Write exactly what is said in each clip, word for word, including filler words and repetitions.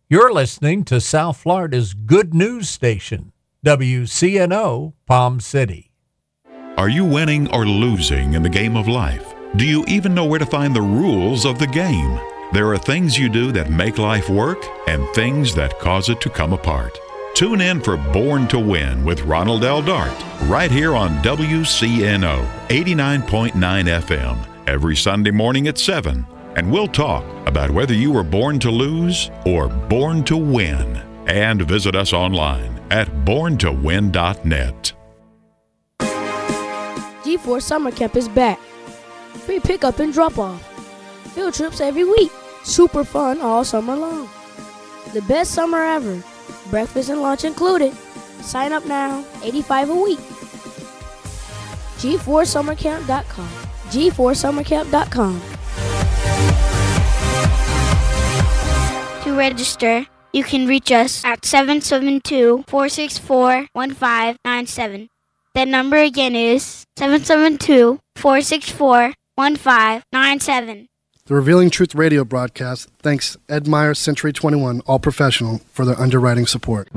You're listening to South Florida's good news station, W C N O Palm City. Are you winning or losing in the game of life? Do you even know where to find the rules of the game? There are things you do that make life work and things that cause it to come apart. Tune in for Born to Win with Ronald L. Dart right here on W C N O eighty-nine point nine F M every Sunday morning at seven. And we'll talk about whether you were born to lose or born to win. And visit us online at born to win dot net. G four Summer Camp is back. Free pickup and drop-off. Field trips every week. Super fun all summer long. The best summer ever. Breakfast and lunch included. Sign up now, eighty-five dollars a week. G four summer camp dot com. G four summer camp dot com. To register, you can reach us at seven seven two, four six four, one five nine seven. That number again is seven seven two, four six four, one five nine seven. The Revealing Truth radio broadcast thanks Ed Meyer Century twenty-one All Professional for their underwriting support.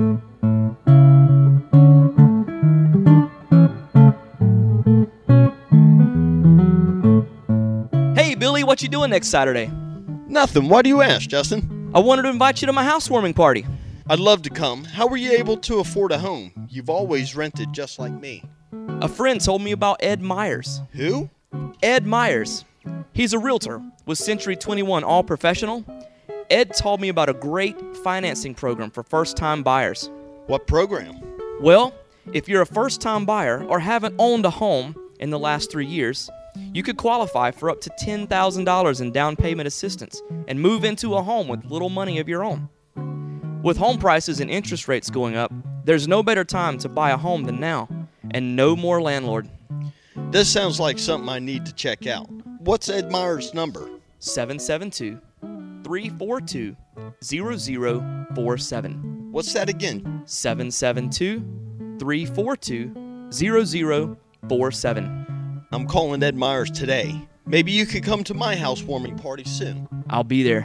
Hey, Billy, what you doing next Saturday? Nothing. Why do you ask, Justin? I wanted to invite you to my housewarming party. I'd love to come. How were you able to afford a home? You've always rented just like me. A friend told me about Ed Myers. Who? Ed Myers. He's a realtor with Century twenty-one All Professional. Ed told me about a great financing program for first-time buyers. What program? Well, if you're a first-time buyer or haven't owned a home in the last three years, you could qualify for up to ten thousand dollars in down payment assistance and move into a home with little money of your own. With home prices and interest rates going up, there's no better time to buy a home than now, and no more landlord. This sounds like something I need to check out. What's Ed Meyer's number? seven seven two, three four two, zero zero four seven. What's that again? seven seven two, three four two, zero zero four seven. I'm calling Ed Myers today. Maybe you could come to my housewarming party soon. I'll be there.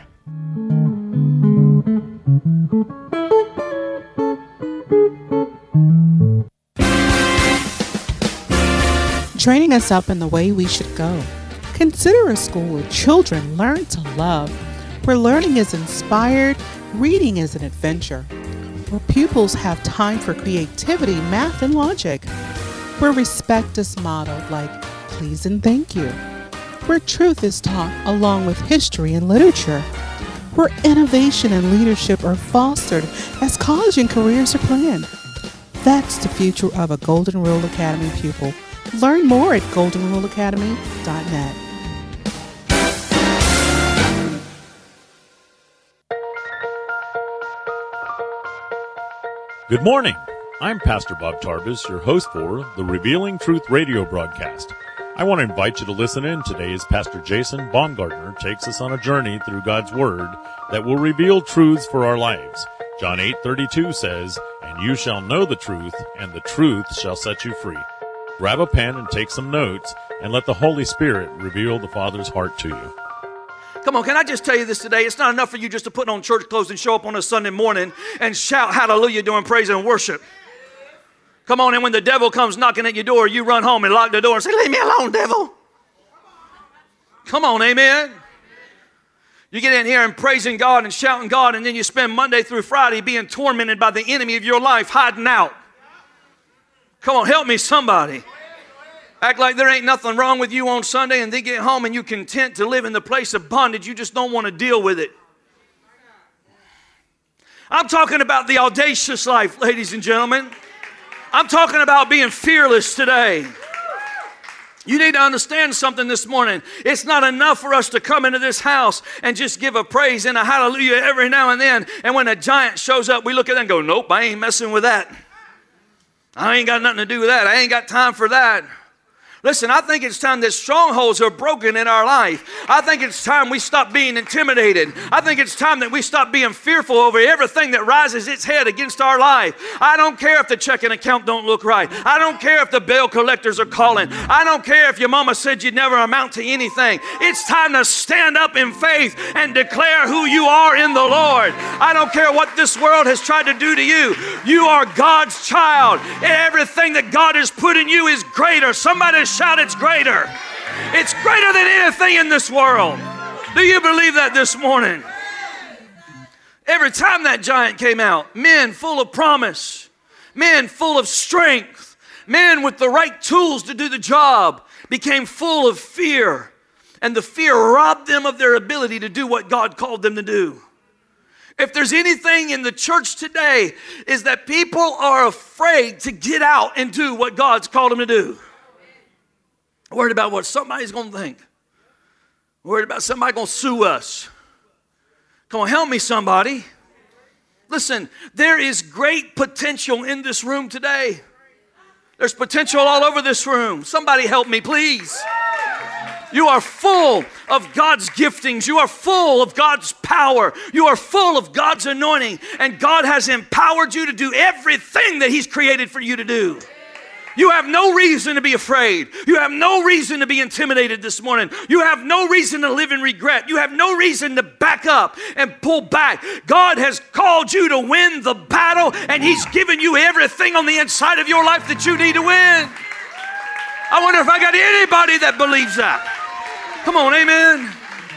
Training us up in the way we should go. Consider a school where children learn to love, where learning is inspired, reading is an adventure, where pupils have time for creativity, math, and logic, where respect is modeled like please and thank you, where truth is taught along with history and literature, where innovation and leadership are fostered as college and careers are planned. That's the future of a Golden Rule Academy pupil. Learn more at golden rule academy dot net. Good morning. I'm Pastor Bob Tarbus, your host for the Revealing Truth radio broadcast. I want to invite you to listen in today as Pastor Jason Baumgartner takes us on a journey through God's Word that will reveal truths for our lives. John eight thirty-two says, "And you shall know the truth, and the truth shall set you free." Grab a pen and take some notes, and let the Holy Spirit reveal the Father's heart to you. Come on, can I just tell you this today? It's not enough for you just to put on church clothes and show up on a Sunday morning and shout hallelujah during praise and worship. Come on, and when the devil comes knocking at your door, you run home and lock the door and say, "Leave me alone, devil." Come on, amen. You get in here and praising God and shouting God, and then you spend Monday through Friday being tormented by the enemy of your life, hiding out. Come on, help me somebody. Act like there ain't nothing wrong with you on Sunday, and then get home and you're content to live in the place of bondage. You just don't want to deal with it. I'm talking about the audacious life, ladies and gentlemen. I'm talking about being fearless today. You need to understand something this morning. It's not enough for us to come into this house and just give a praise and a hallelujah every now and then. And when a giant shows up, we look at that and go, "Nope, I ain't messing with that. I ain't got nothing to do with that. I ain't got time for that." Listen, I think it's time that strongholds are broken in our life. I think it's time we stop being intimidated. I think it's time that we stop being fearful over everything that rises its head against our life. I don't care if the checking account don't look right. I don't care if the bill collectors are calling. I don't care if your mama said you'd never amount to anything. It's time to stand up in faith and declare who you are in the Lord. I don't care what this world has tried to do to you. You are God's child. And everything that God has put in you is greater. Somebody shout, it's greater. It's greater than anything in this world. Do you believe that this morning? Every time that giant came out, men full of promise, men full of strength, men with the right tools to do the job became full of fear. And the fear robbed them of their ability to do what God called them to do. If there's anything in the church today, is that people are afraid to get out and do what God's called them to do. Worried about what somebody's going to think. Worried about somebody going to sue us. Come on, help me somebody. Listen, there is great potential in this room today. There's potential all over this room. Somebody help me, please. You are full of God's giftings. You are full of God's power. You are full of God's anointing. And God has empowered you to do everything that He's created for you to do. You have no reason to be afraid. You have no reason to be intimidated this morning. You have no reason to live in regret. You have no reason to back up and pull back. God has called you to win the battle, and He's given you everything on the inside of your life that you need to win. I wonder if I got anybody that believes that. Come on, amen.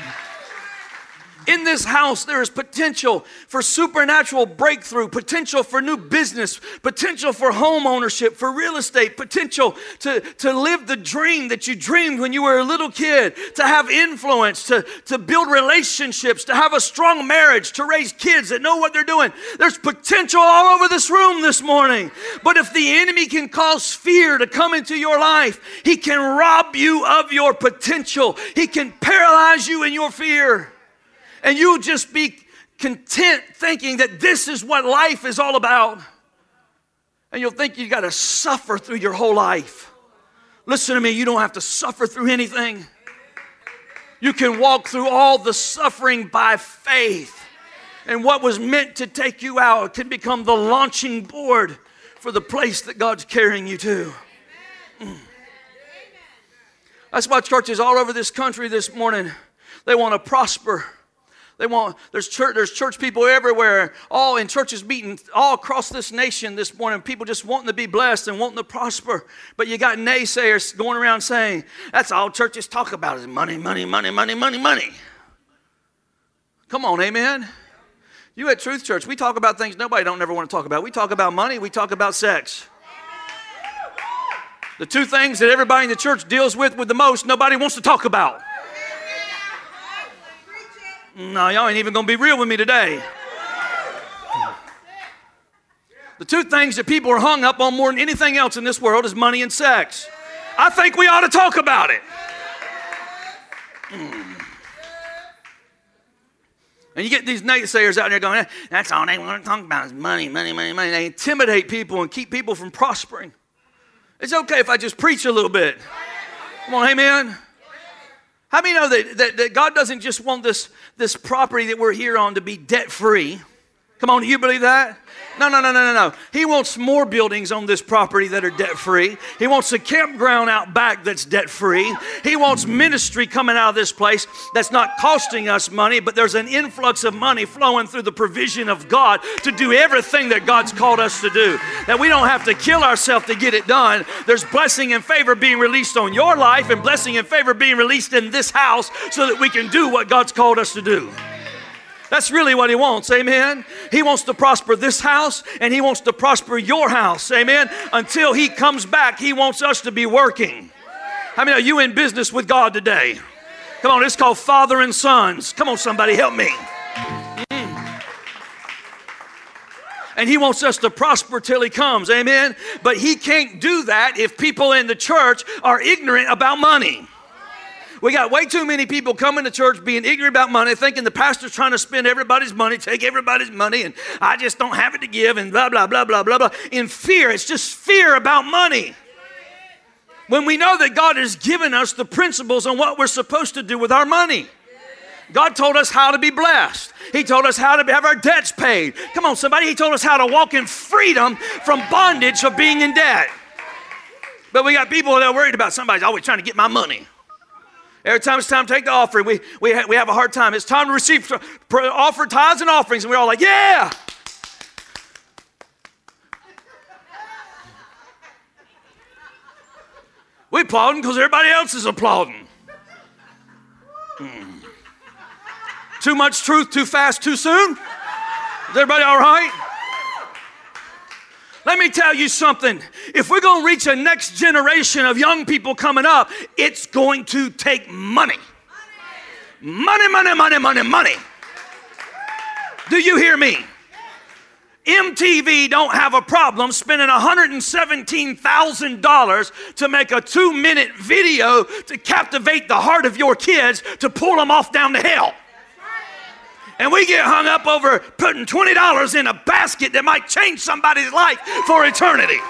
In this house, there is potential for supernatural breakthrough, potential for new business, potential for home ownership, for real estate, potential to, to live the dream that you dreamed when you were a little kid, to have influence, to, to build relationships, to have a strong marriage, to raise kids that know what they're doing. There's potential all over this room this morning. But if the enemy can cause fear to come into your life, he can rob you of your potential. He can paralyze you in your fear. And you'll just be content thinking that this is what life is all about. And you'll think you got to suffer through your whole life. Listen to me, you don't have to suffer through anything. You can walk through all the suffering by faith. And what was meant to take you out can become the launching board for the place that God's carrying you to. Mm. That's why churches all over this country this morning, they want to prosper. They want, there's church, there's church people everywhere, all in churches meeting all across this nation this morning, people just wanting to be blessed and wanting to prosper. But you got naysayers going around saying, that's all churches talk about is money, money, money, money, money, money. Come on, amen. You at Truth Church, we talk about things nobody don't ever want to talk about. We talk about money, we talk about sex. The two things that everybody in the church deals with with the most, nobody wants to talk about. No, y'all ain't even going to be real with me today. The two things that people are hung up on more than anything else in this world is money and sex. I think we ought to talk about it. Mm. And you get these naysayers out there going, that's all they want to talk about is money, money, money, money. They intimidate people and keep people from prospering. It's okay if I just preach a little bit. Come on, amen. How many know that, that, that God doesn't just want this, this property that we're here on to be debt-free? Come on, do you believe that? No, no, no, no, no, no. He wants more buildings on this property that are debt-free. He wants a campground out back that's debt-free. He wants ministry coming out of this place that's not costing us money, but there's an influx of money flowing through the provision of God to do everything that God's called us to do. That we don't have to kill ourselves to get it done. There's blessing and favor being released on your life and blessing and favor being released in this house so that we can do what God's called us to do. That's really what He wants, amen? He wants to prosper this house, and He wants to prosper your house, amen? Until He comes back, He wants us to be working. How many are you in business with God today? Come on, it's called father and sons. Come on, somebody, help me. Mm. And He wants us to prosper till He comes, amen? But He can't do that if people in the church are ignorant about money. We got way too many people coming to church being ignorant about money, thinking the pastor's trying to spend everybody's money, take everybody's money, and I just don't have it to give, and blah, blah, blah, blah, blah, blah. In fear. It's just fear about money. When we know that God has given us the principles on what we're supposed to do with our money. God told us how to be blessed. He told us how to have our debts paid. Come on, somebody. He told us how to walk in freedom from bondage of being in debt. But we got people that are worried about somebody's always trying to get my money. Every time it's time to take the offering, we, we, ha- we have a hard time. It's time to receive, to offer tithes and offerings, and we're all like, yeah. We're applauding because everybody else is applauding. Hmm. Too much truth, too fast, too soon? Is everybody all right? Let me tell you something. If we're going to reach a next generation of young people coming up, it's going to take money. Money, money, money, money, money. Do you hear me? M T V don't have a problem spending one hundred seventeen thousand dollars to make a two-minute video to captivate the heart of your kids to pull them off down to hell. And we get hung up over putting twenty dollars in a basket that might change somebody's life for eternity.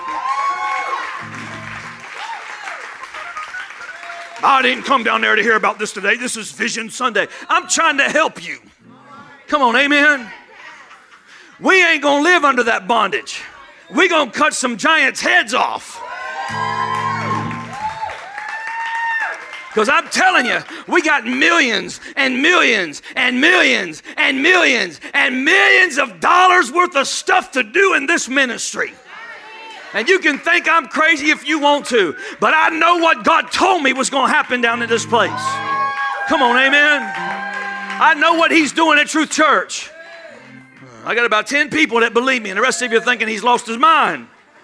I didn't come down there to hear about this today. This is Vision Sunday. I'm trying to help you. Come on, amen. We ain't going to live under that bondage. We're going to cut some giants' heads off. Because I'm telling you, we got millions and millions and millions and millions and millions of dollars worth of stuff to do in this ministry. And you can think I'm crazy if you want to, but I know what God told me was going to happen down in this place. Come on, amen. I know what He's doing at Truth Church. I got about ten people that believe me, and the rest of you are thinking he's lost his mind.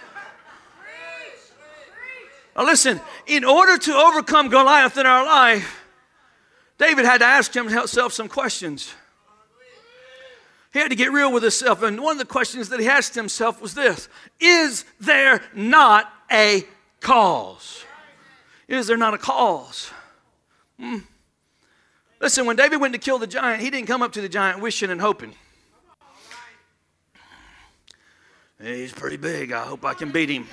Now listen, in order to overcome Goliath in our life, David had to ask himself some questions. He had to get real with himself, and one of the questions that he asked himself was this: is there not a cause? Is there not a cause? Hmm. Listen, when David went to kill the giant, he didn't come up to the giant wishing and hoping. Hey, he's pretty big. I hope I can beat him.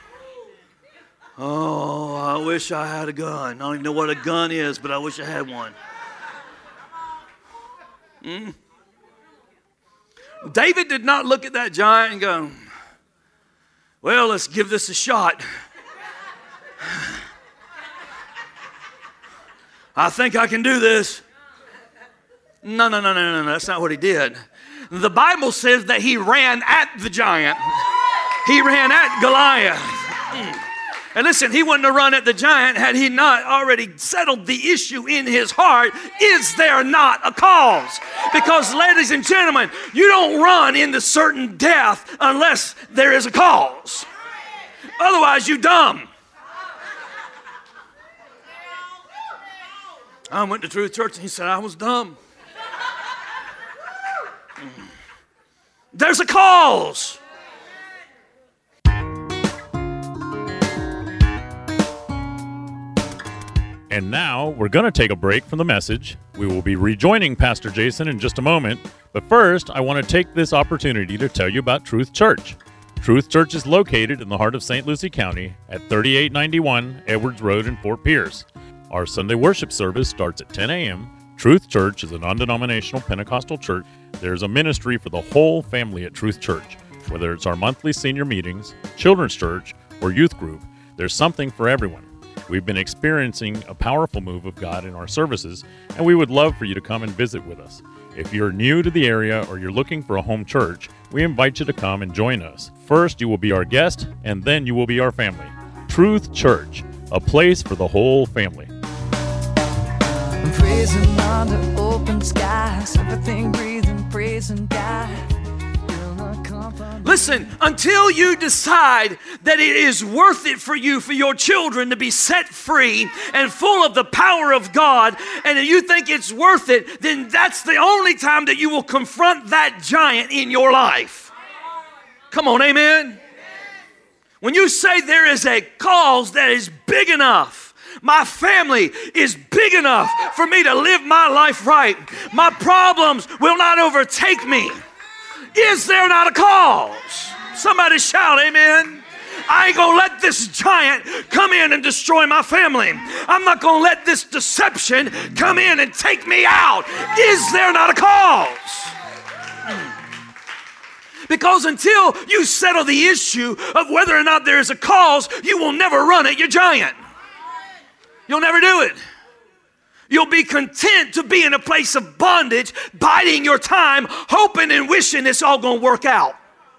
Oh, I wish I had a gun. I don't even know what a gun is, but I wish I had one. Hmm? David did not look at that giant and go, well, let's give this a shot. I think I can do this. No, no, no, no, no, no. That's not what he did. The Bible says that he ran at the giant. He ran at Goliath. Mm. And listen, he wouldn't have run at the giant had he not already settled the issue in his heart. Is there not a cause? Because, ladies and gentlemen, you don't run into certain death unless there is a cause. Otherwise, you're dumb. I went to Truth Church and he said I was dumb. There's a cause. And now we're going to take a break from the message. We will be rejoining Pastor Jason in just a moment. But first, I want to take this opportunity to tell you about Truth Church. Truth Church is located in the heart of Saint Lucie County at thirty-eight ninety-one Edwards Road in Fort Pierce. Our Sunday worship service starts at ten a.m. Truth Church is a non-denominational Pentecostal church. There's a ministry for the whole family at Truth Church. Whether it's our monthly senior meetings, children's church, or youth group, there's something for everyone. We've been experiencing a powerful move of God in our services, and we would love for you to come and visit with us. If you're new to the area or you're looking for a home church, we invite you to come and join us. First, you will be our guest, and then you will be our family. Truth Church, a place for the whole family. I'm praising under open skies, everything breathing, praising God. Listen, until you decide that it is worth it for you, for your children to be set free and full of the power of God, and if you think it's worth it, then that's the only time that you will confront that giant in your life. Come on, amen? When you say there is a cause that is big enough, my family is big enough for me to live my life right, my problems will not overtake me. Is there not a cause? Somebody shout, amen. I ain't going to let this giant come in and destroy my family. I'm not going to let this deception come in and take me out. Is there not a cause? Because until you settle the issue of whether or not there is a cause, you will never run at your giant. You'll never do it. You'll be content to be in a place of bondage, biding your time, hoping and wishing it's all going to work out.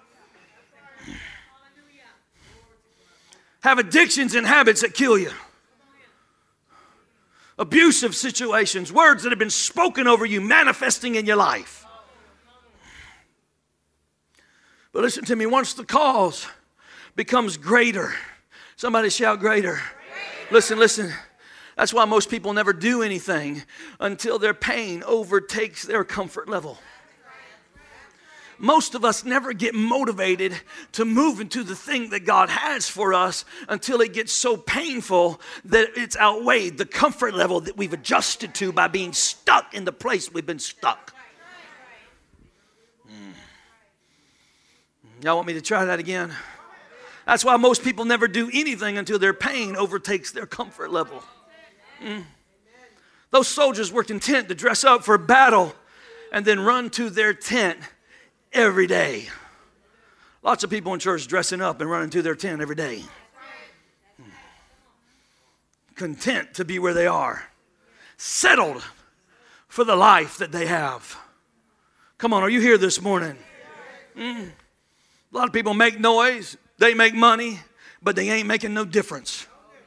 Have addictions and habits that kill you. Abusive situations, words that have been spoken over you, manifesting in your life. But listen to me, once the cause becomes greater, somebody shout greater. Greater. Listen, listen. That's why most people never do anything until their pain overtakes their comfort level. Most of us never get motivated to move into the thing that God has for us until it gets so painful that it's outweighed the comfort level that we've adjusted to by being stuck in the place we've been stuck. Mm. Y'all want me to try that again? That's why most people never do anything until their pain overtakes their comfort level. Mm. Those soldiers were content to dress up for battle and then run to their tent every day. Lots of people in church dressing up and running to their tent every day. Mm. Content to be where they are. Settled for the life that they have. Come on, are you here this morning? Mm. A lot of people make noise, they make money, but they ain't making no difference.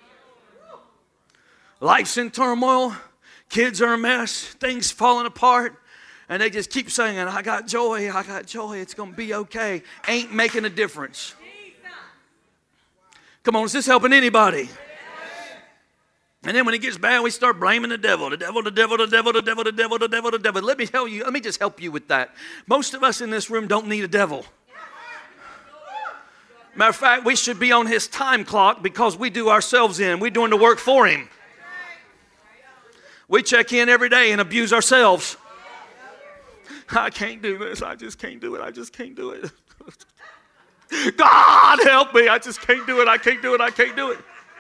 Life's in turmoil, kids are a mess, things falling apart, and they just keep saying, I got joy, I got joy, it's going to be okay. Ain't making a difference. Come on, is this helping anybody? And then when it gets bad, we start blaming the devil. The devil, the devil, the devil, the devil, the devil, the devil, the devil. Let me tell you, let me just help you with that. Most of us in this room don't need a devil. Matter of fact, we should be on his time clock because we do ourselves in. We're doing the work for him. We check in every day and abuse ourselves. I can't do this. I just can't do it. I just can't do it. God help me. I just can't do it. I can't do it. I can't do it.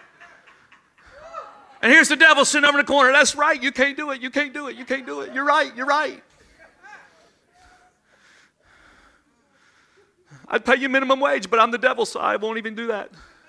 And here's the devil sitting over in the corner. That's right. You can't do it. You can't do it. You can't do it. You're right. You're right. I'd pay you minimum wage, but I'm the devil, so I won't even do that.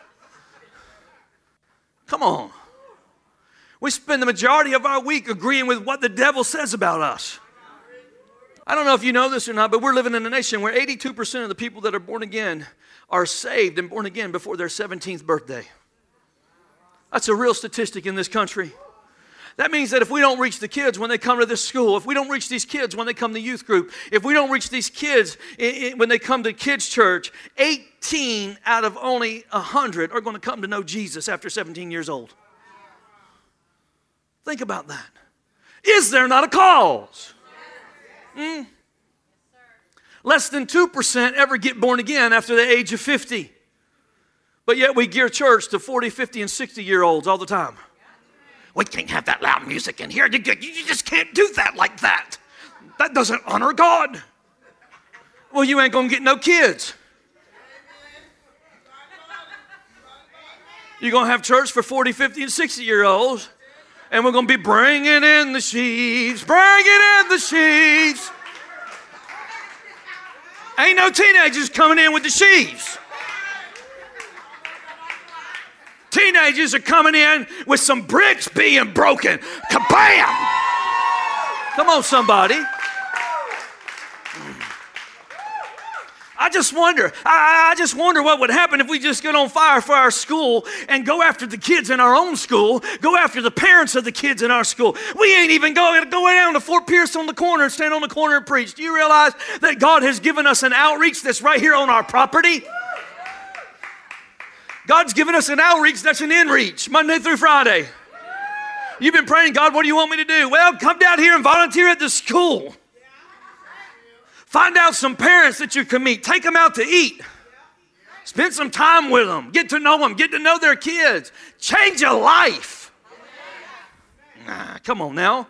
Come on. We spend the majority of our week agreeing with what the devil says about us. I don't know if you know this or not, but we're living in a nation where eighty-two percent of the people that are born again are saved and born again before their seventeenth birthday. That's a real statistic in this country. That means that if we don't reach the kids when they come to this school, if we don't reach these kids when they come to youth group, if we don't reach these kids when they come to kids church, eighteen out of only one hundred are going to come to know Jesus after seventeen years old. Think about that. Is there not a cause? Mm. Less than two percent ever get born again after the age of fifty. But yet we gear church to forty, fifty, and sixty year olds all the time. We can't have that loud music in here. You just can't do that like that. That doesn't honor God. Well, you ain't going to get no kids. You're going to have church for forty, fifty, and sixty year olds. And we're going to be bringing in the sheaves, bringing in the sheaves. Ain't no teenagers coming in with the sheaves. Teenagers are coming in with some bricks being broken. Kabam! Come on, somebody. I just wonder, I, I just wonder what would happen if we just get on fire for our school and go after the kids in our own school, go after the parents of the kids in our school. We ain't even going to go down to Fort Pierce on the corner and stand on the corner and preach. Do you realize that God has given us an outreach that's right here on our property? God's given us an outreach that's an in-reach, Monday through Friday. You've been praying, God, what do you want me to do? Well, come down here and volunteer at the school. Find out some parents that you can meet. Take them out to eat. Spend some time with them. Get to know them. Get to know their kids. Change a life. Nah, come on now.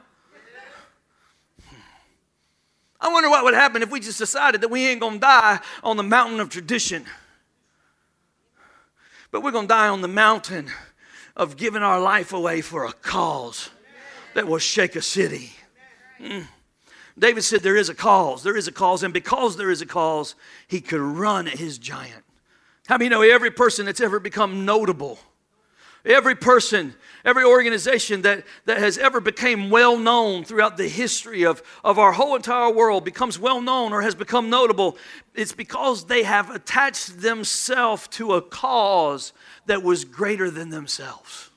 I wonder what would happen if we just decided that we ain't going to die on the mountain of tradition. But we're going to die on the mountain of giving our life away for a cause that will shake a city. Mm. David said there is a cause. There is a cause. And because there is a cause, he could run at his giant. How many know every person that's ever become notable, every person, every organization that, that has ever become well known throughout the history of, of our whole entire world becomes well known or has become notable, it's because they have attached themselves to a cause that was greater than themselves.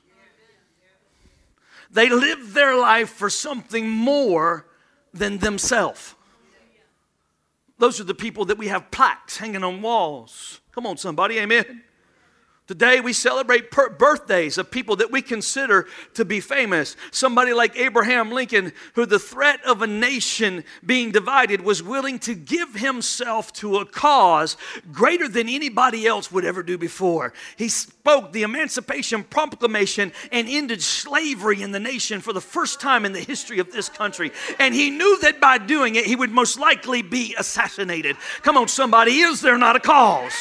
They lived their life for something more than themselves. Those are the people that we have plaques hanging on walls. Come on, somebody, amen. Today we celebrate per- birthdays of people that we consider to be famous. Somebody like Abraham Lincoln, who the threat of a nation being divided was willing to give himself to a cause greater than anybody else would ever do before. He spoke the Emancipation Proclamation and ended slavery in the nation for the first time in the history of this country. And he knew that by doing it, he would most likely be assassinated. Come on, somebody, is there not a cause?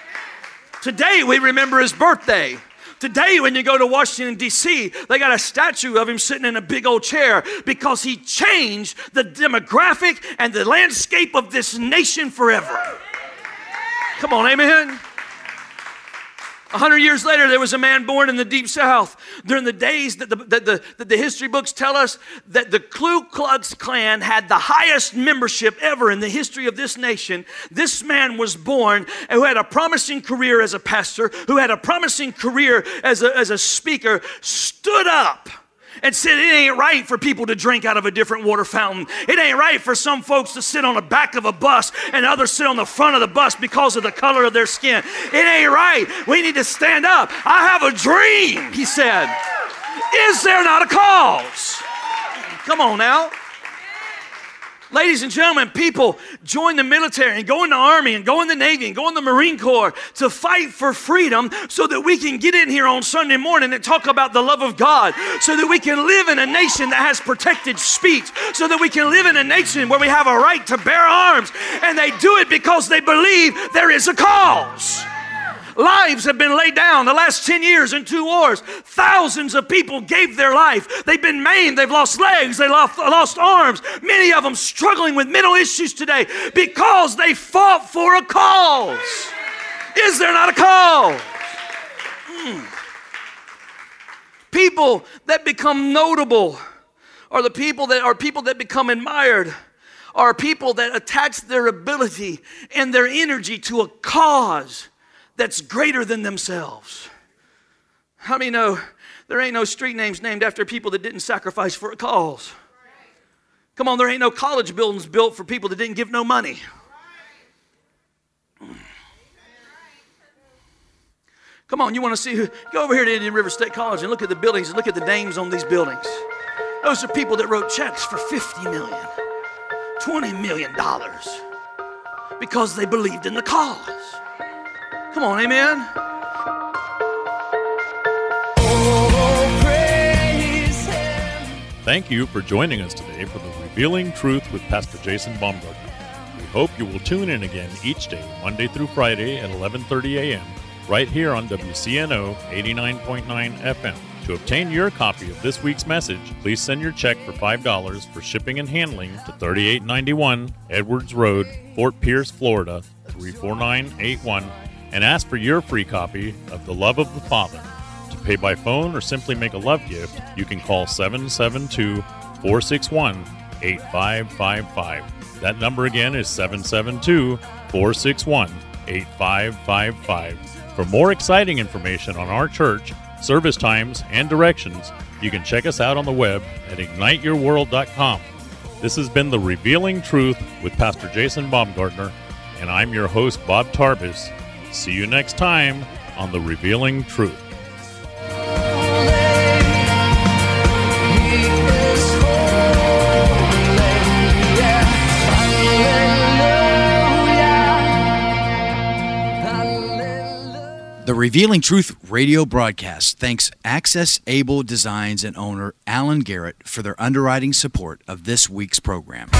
Today we remember his birthday. Today when you go to Washington, D C, they got a statue of him sitting in a big old chair because he changed the demographic and the landscape of this nation forever. Come on, amen. A hundred years later, there was a man born in the Deep South during the days that the, that, the, that the history books tell us that the Ku Klux Klan had the highest membership ever in the history of this nation. This man was born who had a promising career as a pastor, who had a promising career as a, as a speaker, stood up and said it ain't right for people to drink out of a different water fountain. It ain't right for some folks to sit on the back of a bus and others sit on the front of the bus because of the color of their skin. It ain't right. We need to stand up. I have a dream, he said. Is there not a cause? Come on now. Ladies and gentlemen, people join the military and go in the Army and go in the Navy and go in the Marine Corps to fight for freedom so that we can get in here on Sunday morning and talk about the love of God, so that we can live in a nation that has protected speech, so that we can live in a nation where we have a right to bear arms. And they do it because they believe there is a cause. Lives have been laid down the last ten years in two wars. Thousands of people gave their life. They've been maimed. They've lost legs. They lost, lost arms. Many of them struggling with mental issues today because they fought for a cause. Is there not a cause? Mm. People that become notable are the people that are people that become admired, are people that attach their ability and their energy to a cause that's greater than themselves. How many know there ain't no street names named after people that didn't sacrifice for a cause? Come on, there ain't no college buildings built for people that didn't give no money. Come on, you want to see who? Go over here to Indian River State College and look at the buildings and look at the names on these buildings. Those are people that wrote checks for fifty million dollars, twenty million dollars because they believed in the cause. Come on, amen. Thank you for joining us today for the Revealing Truth with Pastor Jason Baumgartner. We hope you will tune in again each day, Monday through Friday at eleven thirty a.m., right here on W C N O eighty-nine point nine F M. To obtain your copy of this week's message, please send your check for five dollars for shipping and handling to thirty-eight ninety-one Edwards Road, Fort Pierce, Florida, three four nine eight one, and ask for your free copy of The Love of the Father. To pay by phone or simply make a love gift, you can call seven seven two, four six one, eight five five five. That number again is seven seven two, four six one, eight five five five. For more exciting information on our church, service times, and directions, you can check us out on the web at ignite your world dot com. This has been The Revealing Truth with Pastor Jason Baumgartner, and I'm your host, Bob Tarbis. See you next time on The Revealing Truth. The Revealing Truth radio broadcast thanks Access Able Designs and owner Alan Garrett for their underwriting support of this week's program.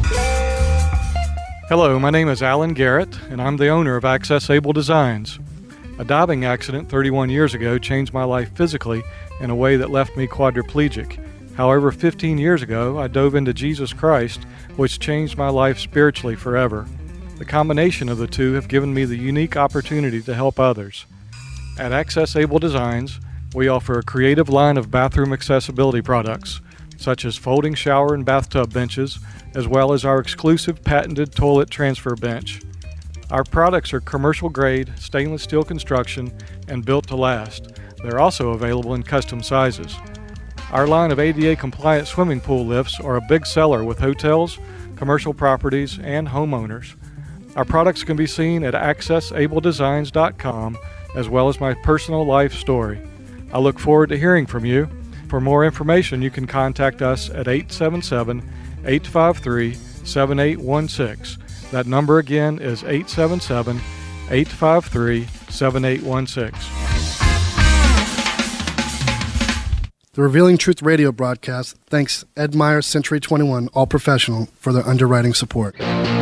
Hello, my name is Alan Garrett, and I'm the owner of Access Able Designs. A diving accident thirty-one years ago changed my life physically in a way that left me quadriplegic. However, fifteen years ago, I dove into Jesus Christ, which changed my life spiritually forever. The combination of the two have given me the unique opportunity to help others. At Access Able Designs, we offer a creative line of bathroom accessibility products, such as folding shower and bathtub benches, as well as our exclusive patented toilet transfer bench. Our products are commercial-grade, stainless steel construction, and built to last. They're also available in custom sizes. Our line of A D A-compliant swimming pool lifts are a big seller with hotels, commercial properties, and homeowners. Our products can be seen at access able designs dot com, as well as my personal life story. I look forward to hearing from you. For more information, you can contact us at eight seven seven, eight five three, seven eight one six. That number again is eight seven seven, eight five three, seven eight one six. The Revealing Truth radio broadcast thanks Ed Meyer Century twenty-one All Professional for their underwriting support.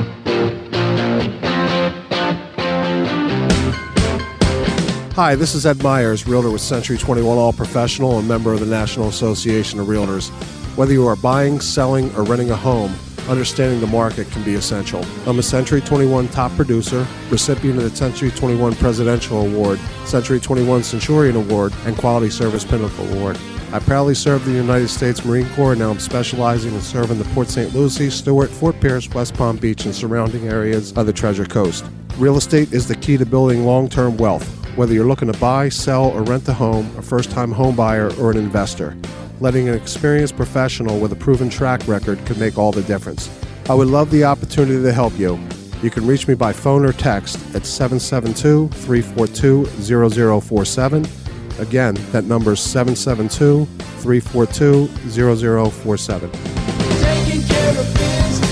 Hi, this is Ed Myers, Realtor with Century twenty-one All Professional and member of the National Association of Realtors. Whether you are buying, selling, or renting a home, understanding the market can be essential. I'm a Century twenty-one top producer, recipient of the Century twenty-one Presidential Award, Century twenty-one Centurion Award, and Quality Service Pinnacle Award. I proudly served the United States Marine Corps, and now I'm specializing in serving the Port Saint Lucie, Stewart, Fort Pierce, West Palm Beach, and surrounding areas of the Treasure Coast. Real estate is the key to building long-term wealth. Whether you're looking to buy, sell, or rent a home, a first-time home buyer, or an investor, letting an experienced professional with a proven track record could make all the difference. I would love the opportunity to help you. You can reach me by phone or text at seven seven two, three four two, zero zero four seven. Again, that number is seven seven two, three four two, zero zero four seven. Taking care of business.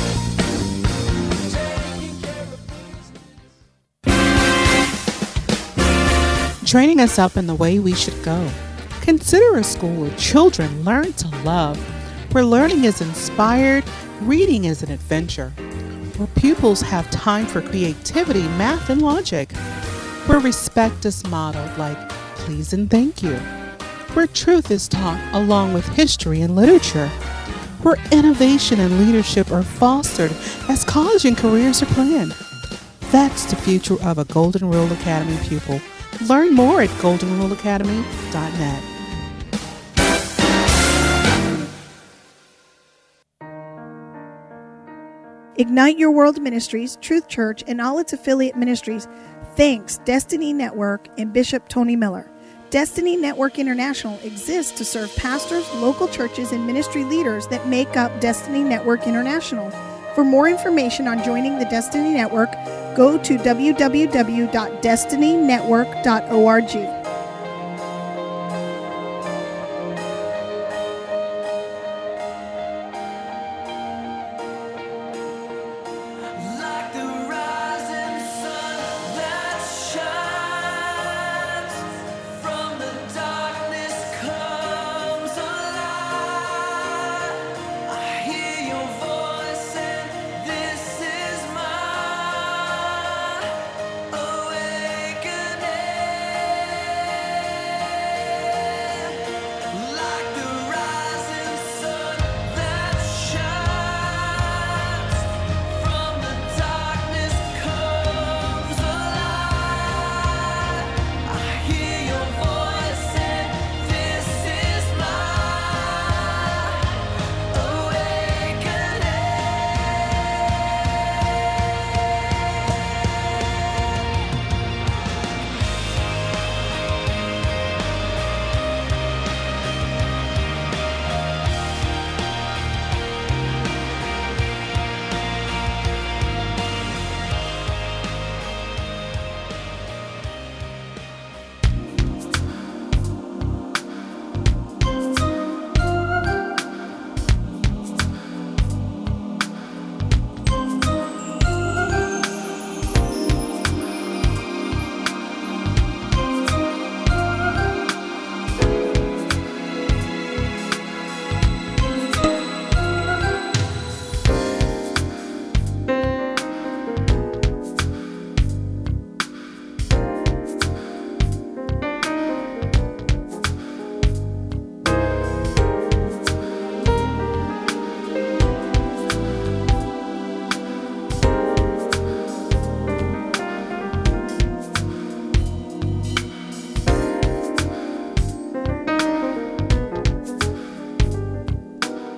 Training us up in the way we should go. Consider a school where children learn to love, where learning is inspired, reading is an adventure, where pupils have time for creativity, math, and logic, where respect is modeled like please and thank you, where truth is taught along with history and literature, where innovation and leadership are fostered as college and careers are planned. That's the future of a Golden Rule Academy pupil. Learn more at golden rule academy dot net. Ignite Your World Ministries, Truth Church, and all its affiliate ministries thanks Destiny Network and Bishop Tony Miller. Destiny Network International exists to serve pastors, local churches, and ministry leaders that make up Destiny Network International. For more information on joining the Destiny Network, go to w w w dot destiny network dot org.